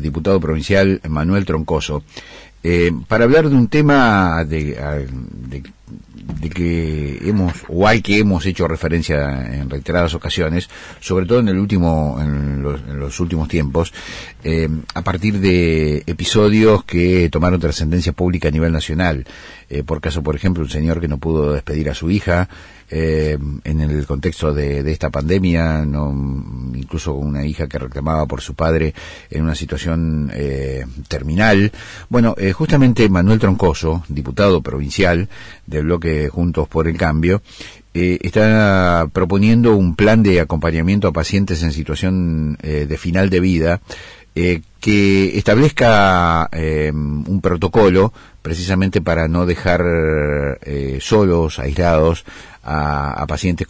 diputado provincial Manuel Troncoso, para hablar de un tema de que al que hemos hecho referencia en reiteradas ocasiones, sobre todo en los últimos tiempos, a partir de episodios que tomaron trascendencia pública a nivel nacional. Por caso, por ejemplo, un señor que no pudo despedir a su hija en el contexto de esta pandemia, incluso una hija que reclamaba por su padre en una situación terminal. Bueno, justamente Manuel Troncoso, diputado provincial del bloque Juntos por el Cambio, está proponiendo un plan de acompañamiento a pacientes en situación de final de vida, que establezca un protocolo precisamente para no dejar solos, aislados a pacientes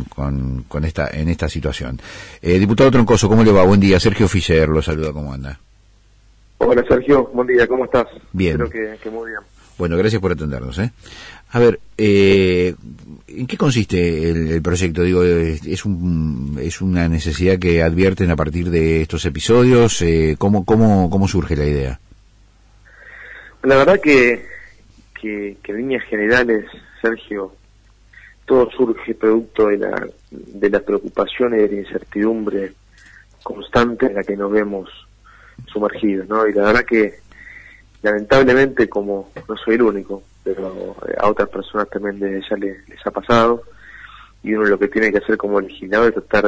en esta situación. Diputado Troncoso, ¿cómo le va? Buen día. Sergio Fischer lo saluda, ¿cómo anda? Hola Sergio, buen día, ¿cómo estás? Bien. Espero que muy bien. Bueno, gracias por atendernos. A ver, ¿en qué consiste el proyecto? Digo, es una necesidad que advierten a partir de estos episodios. ¿Cómo surge la idea? La verdad que en líneas generales, Sergio, todo surge producto de la preocupación y de la incertidumbre constante en la que nos vemos sumergidos, ¿no? Y la verdad que lamentablemente, como no soy el único, pero a otras personas también desde ya les ha pasado, y uno lo que tiene que hacer como legislador es tratar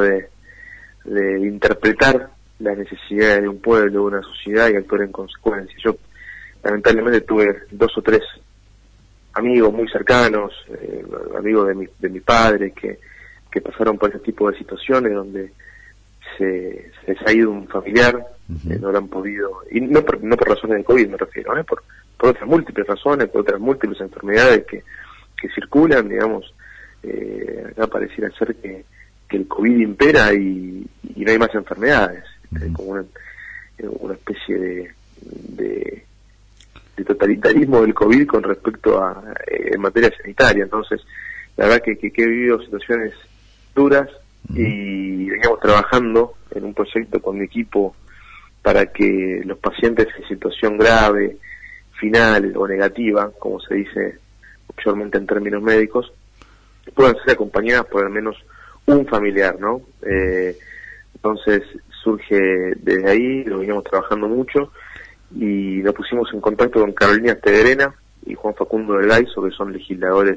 de interpretar las necesidades de un pueblo, de una sociedad, y actuar en consecuencia. Yo lamentablemente tuve 2 o 3 amigos muy cercanos, amigos de mi padre, que pasaron por ese tipo de situaciones donde se les ha ido un familiar, no lo han podido, y no por razones de COVID me refiero, por otras múltiples razones, por otras múltiples enfermedades que circulan, digamos. Acá pareciera ser que el COVID impera y no hay más enfermedades, como una especie de totalitarismo del COVID con respecto a en materia sanitaria. Entonces, la verdad que he vivido situaciones duras y veníamos trabajando en un proyecto con mi equipo para que los pacientes en situación grave, final o negativa, como se dice mayormente en términos médicos, puedan ser acompañadas por al menos un familiar, ¿no? Entonces surge desde ahí, lo veníamos trabajando mucho, y nos pusimos en contacto con Carolina Teverena y Juan Facundo del Gaiso, que son legisladores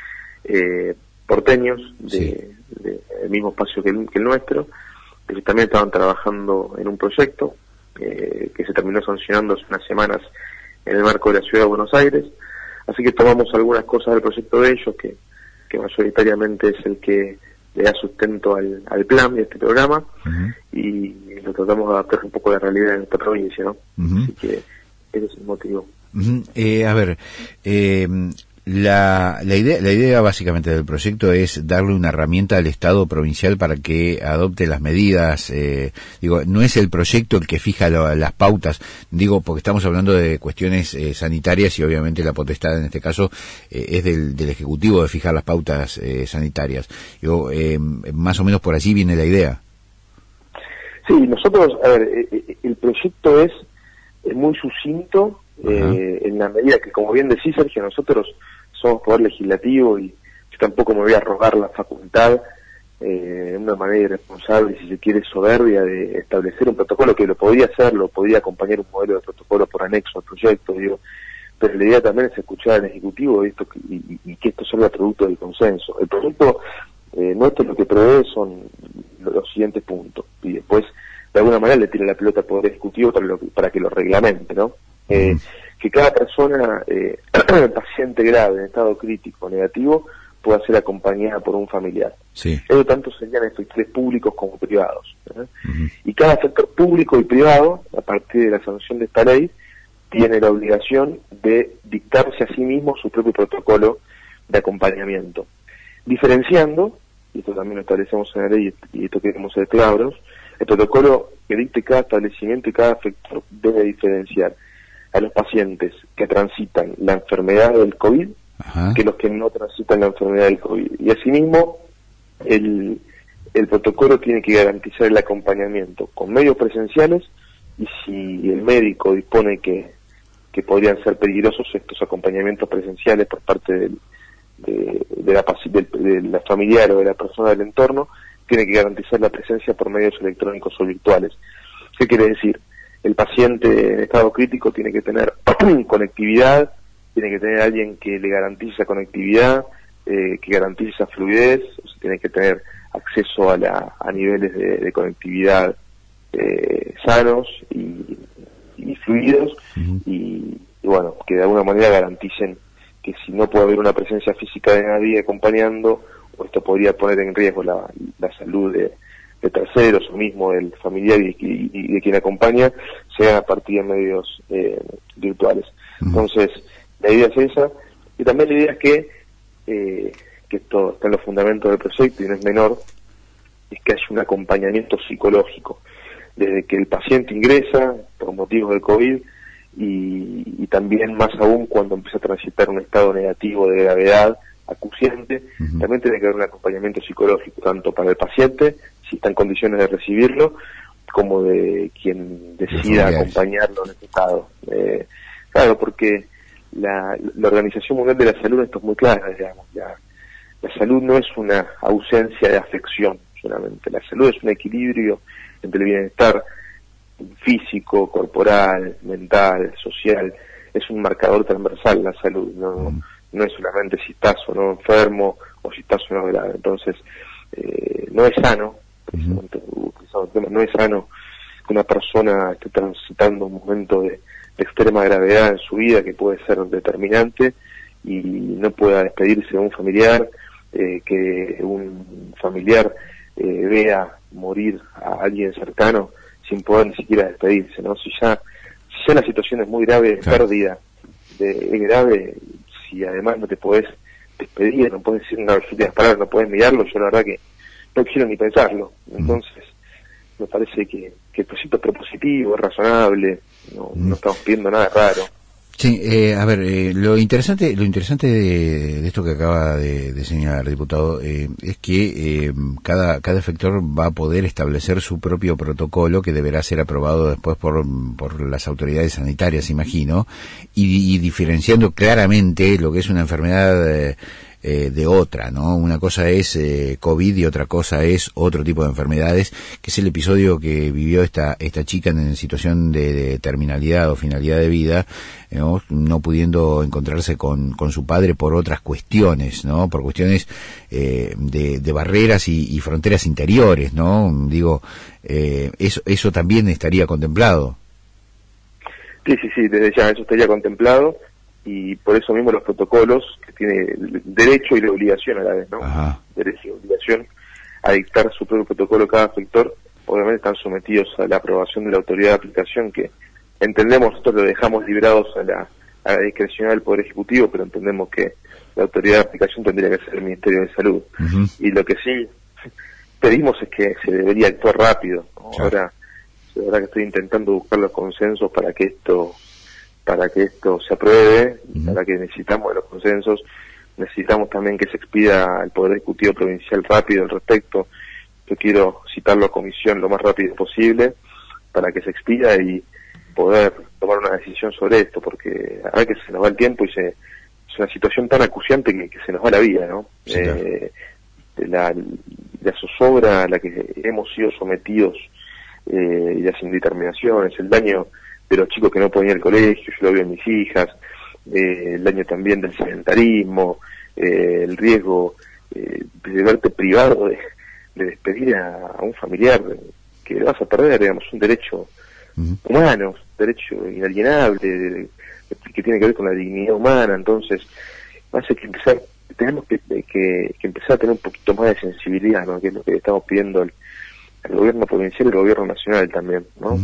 porteños del mismo espacio que el nuestro, que también estaban trabajando en un proyecto que se terminó sancionando hace unas semanas en el marco de la Ciudad de Buenos Aires. Así que tomamos algunas cosas del proyecto de ellos, que mayoritariamente es el que le da sustento al plan de este programa, y lo tratamos de adaptar un poco a la realidad de nuestra provincia, ¿no? Así que ese es el motivo. A ver, la idea básicamente del proyecto es darle una herramienta al Estado provincial para que adopte las medidas. No es el proyecto el que fija las pautas, porque estamos hablando de cuestiones sanitarias, y obviamente la potestad en este caso es del Ejecutivo de fijar las pautas sanitarias. Más o menos por allí viene la idea. Sí, nosotros, el proyecto es muy sucinto, en la medida que, como bien decís, Sergio, nosotros somos poder legislativo, y yo tampoco me voy a arrogar la facultad de una manera irresponsable, si se quiere soberbia, de establecer un protocolo que lo podría acompañar un modelo de protocolo por anexo al proyecto, pero la idea también es escuchar al Ejecutivo y que esto salga producto del consenso. El proyecto nuestro lo que prevé son los siguientes puntos, y después de alguna manera le tira la pelota al Poder Ejecutivo para que lo reglamente, ¿no? Que cada persona paciente grave, en estado crítico, negativo, pueda ser acompañada por un familiar. Sí. Eso tanto serían sectores públicos como privados. Y cada sector público y privado, a partir de la sanción de esta ley, tiene la obligación de dictarse a sí mismo su propio protocolo de acompañamiento, diferenciando, y esto también lo establecemos en la ley y esto queremos ser claros, el protocolo que dicte cada establecimiento y cada sector debe diferenciar a los pacientes que transitan la enfermedad del COVID que los que no transitan la enfermedad del COVID. Y asimismo, el protocolo tiene que garantizar el acompañamiento con medios presenciales y si el médico dispone que podrían ser peligrosos estos acompañamientos presenciales por parte de la familiar o de la persona del entorno, tiene que garantizar la presencia por medios electrónicos o virtuales. ¿Qué quiere decir? El paciente en estado crítico tiene que tener conectividad, tiene que tener alguien que le garantice esa conectividad, que garantice esa fluidez, o sea, tiene que tener acceso a niveles de conectividad sanos y fluidos, y bueno, que de alguna manera garanticen que si no puede haber una presencia física de nadie acompañando, o esto podría poner en riesgo la salud de terceros o mismo del familiar y de quien acompaña, sea a partir de medios virtuales. Entonces, la idea es esa, y también la idea es que esto está en los fundamentos del proyecto y no es menor, es que haya un acompañamiento psicológico desde que el paciente ingresa por motivos del COVID y también más aún cuando empieza a transitar un estado negativo de gravedad acuciante, también tiene que haber un acompañamiento psicológico, tanto para el paciente, si está en condiciones de recibirlo, como de quien decida acompañarlo en este estado. Claro, porque la Organización Mundial de la Salud, esto es muy claro, digamos, la salud no es una ausencia de afección solamente, la salud es un equilibrio entre el bienestar físico, corporal, mental, social, es un marcador transversal la salud, no es solamente si estás o no enfermo o si estás o no grave. Entonces, no es sano, no es sano que una persona esté transitando un momento de extrema gravedad en su vida que puede ser determinante y no pueda despedirse de un familiar, que un familiar vea morir a alguien cercano sin poder ni siquiera despedirse, ¿no? Si ya la situación es muy grave de pérdida, es grave, si además no te podés despedir, no podés decir unas últimas palabras, no podés mirarlo, yo la verdad que no quiero ni pensarlo. Entonces, me parece que el proyecto es propositivo, es razonable, no estamos pidiendo nada raro. Sí, a ver, lo interesante de esto que acaba de señalar, diputado, es que cada efector va a poder establecer su propio protocolo que deberá ser aprobado después por las autoridades sanitarias, imagino, y diferenciando claramente lo que es una enfermedad de otra, ¿no? Una cosa es COVID y otra cosa es otro tipo de enfermedades, que es el episodio que vivió esta chica en situación de terminalidad o finalidad de vida, no pudiendo encontrarse con su padre por otras cuestiones, ¿no? Por cuestiones de barreras y fronteras interiores, ¿no? Digo, eso también estaría contemplado. Sí, desde ya eso estaría contemplado, y por eso mismo los protocolos, que tiene el derecho y la obligación a la vez, ¿no? Derecho y obligación a dictar su propio protocolo cada sector, obviamente están sometidos a la aprobación de la autoridad de aplicación, que entendemos, nosotros lo dejamos librados a la discreción del Poder Ejecutivo, pero entendemos que la autoridad de aplicación tendría que ser el Ministerio de Salud. Y lo que sí pedimos es que se debería actuar rápido, ¿no? Ahora, la verdad que estoy intentando buscar los consensos para que esto se apruebe, para que necesitamos de los consensos, necesitamos también que se expida al Poder Ejecutivo Provincial rápido al respecto. Yo quiero citarlo a comisión lo más rápido posible para que se expida y poder tomar una decisión sobre esto, porque a ver que se nos va el tiempo y es una situación tan acuciante que se nos va la vida, ¿no? Sí, la zozobra a la que hemos sido sometidos y las indeterminaciones, el daño de los chicos que no pueden ir al colegio, yo lo veo en mis hijas, el daño también del sedentarismo, el riesgo de verte privado de despedir a un familiar que vas a perder, digamos, un derecho humano, un derecho inalienable, que tiene que ver con la dignidad humana. Entonces, tenemos que empezar a tener un poquito más de sensibilidad, ¿no? Que es lo que le estamos pidiendo al gobierno provincial y al gobierno nacional también, ¿no?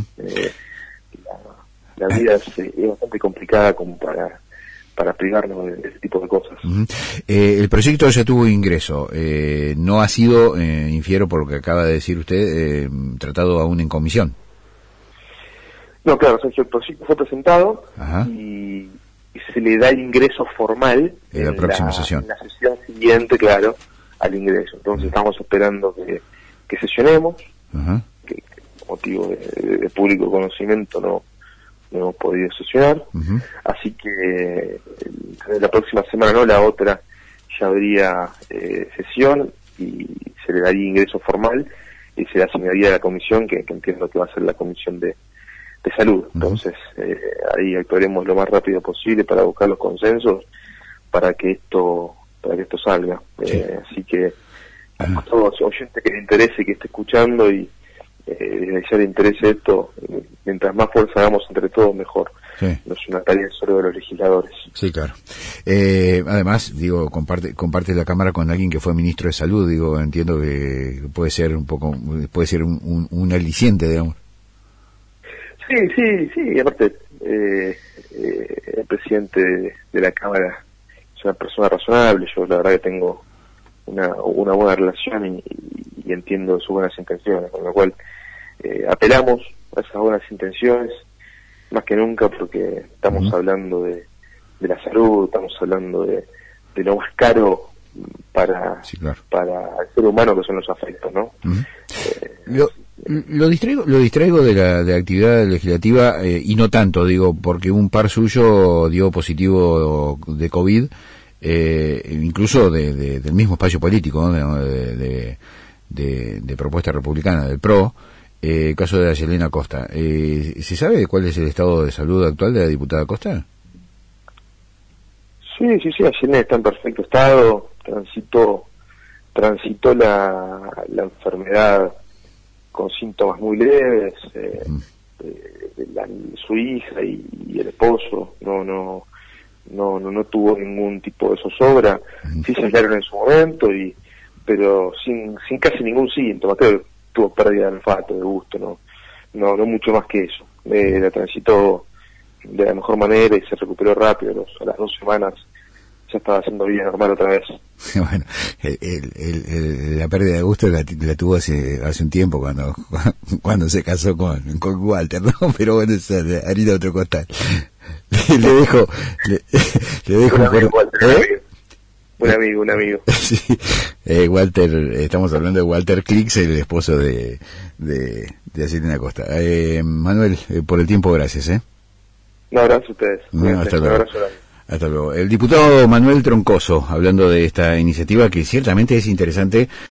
La vida es bastante complicada como para privarnos de ese tipo de cosas. El proyecto ya tuvo ingreso, no ha sido, infiero por lo que acaba de decir usted, tratado aún en comisión. No, claro, Sergio, el proyecto fue presentado y se le da el ingreso formal en la próxima sesión. En la sesión siguiente, claro, al ingreso. Entonces estamos esperando que sesionemos, que motivo de público conocimiento no hemos podido sesionar. Así que la próxima semana, no la otra, ya habría sesión y se le daría ingreso formal y se le asignaría a la comisión, que entiendo que va a ser la comisión de salud. Entonces ahí actuaremos lo más rápido posible para buscar los consensos para que esto salga. Así que a todos oyentes que le interese, que esté escuchando y ya le interese esto, mientras más fuerza hagamos entre todos, mejor. No es una tarea solo de los legisladores. Sí, claro. Además, digo, comparte la Cámara con alguien que fue ministro de Salud, digo, entiendo que puede ser un aliciente, digamos. Sí, aparte, el presidente de la Cámara es una persona razonable. Yo la verdad que tengo una buena relación y entiendo sus buenas intenciones, con lo cual apelamos a esas buenas intenciones más que nunca, porque estamos hablando de la salud, estamos hablando de lo más caro para el ser humano, que son los afectos, ¿no? Lo distraigo de la actividad legislativa, y no tanto, digo, porque un par suyo dio positivo de COVID, incluso del mismo espacio político, ¿no? de Propuesta Republicana, del PRO, caso de Ayelena Costa. ¿Se sabe cuál es el estado de salud actual de la diputada Costa? Sí, Ayelena está en perfecto estado, transitó la enfermedad con síntomas muy leves, su hija y el esposo no tuvo ningún tipo de zozobra. Sí se aislaron en su momento, pero sin casi ningún síntoma. Creo que tuvo pérdida de olfato, de gusto, no mucho más que eso. La transitó de la mejor manera y se recuperó rápido. A las 2 semanas ya estaba haciendo vida normal otra vez. Bueno, la pérdida de gusto la tuvo hace un tiempo cuando se casó con Walter, ¿no? Pero bueno, es harina de otro costal. Le dejo un amigo. Sí, Walter, estamos hablando de Walter Klix, el esposo de Ayelena Costa. Manuel, por el tiempo, gracias. Un abrazo a ustedes. Hasta luego. Hasta luego. El diputado Manuel Troncoso, hablando de esta iniciativa que ciertamente es interesante.